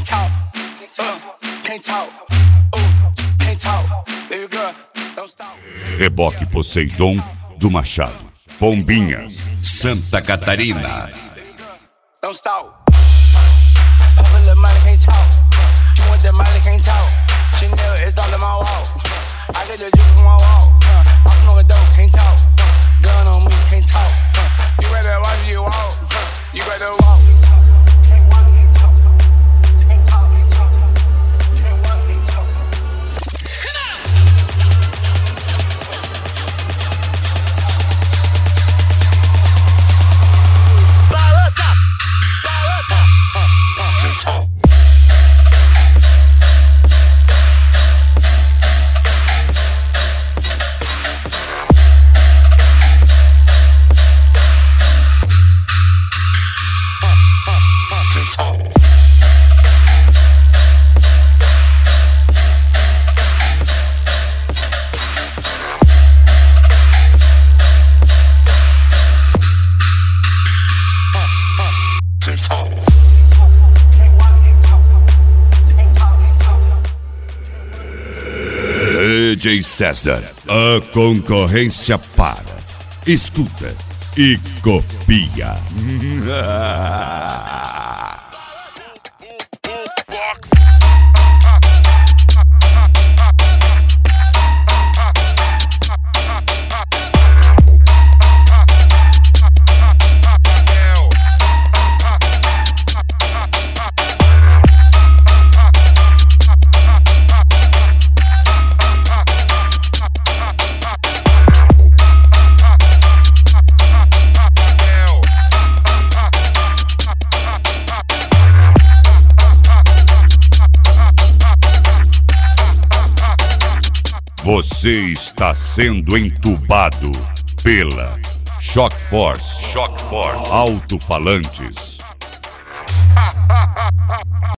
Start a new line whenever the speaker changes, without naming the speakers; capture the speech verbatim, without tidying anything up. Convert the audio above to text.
can't talk, uh, can't talk, uh, can't talk, baby girl, don't stop.
Reboque Poseidon do Machado, Pombinhas, Santa Catarina.
Don't stop. I feel the money can't talk. You want that money can't talk. Chanel is all in my wall. I get the juice from my wall. I smoke a dope, can't talk. Gun on me, can't talk. You better watch you walk. You better walk. Can't walk, can't talk. Can't talk, can't talk. Can't walk, can't talk. Come on. Balança, balança. Can't talk.
D J César, a concorrência para, escuta e copia. Você está sendo entubado pela Shock Force, Shock Force, alto-falantes.